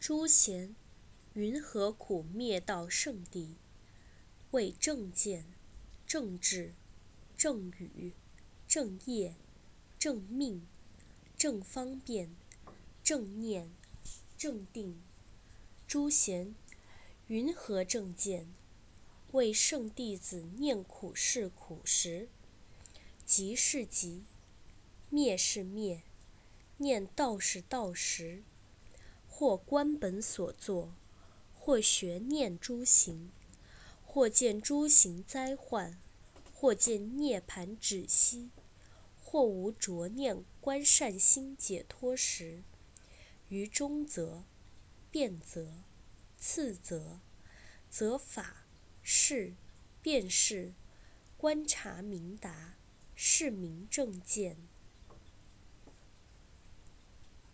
诸贤，云何苦灭道圣地？为正见、正智、正语、正业、正命、正方便、正念、正定。诸贤，云何正见？为圣弟子念苦是苦时，集是集，灭是灭，念道是道时，或观本所作，或学念诸行，或见诸行灾患，或见涅盘止息，或无着念观善心解脱时，于中则、辩则、次则法、事、辨识、观察明达，是名正见。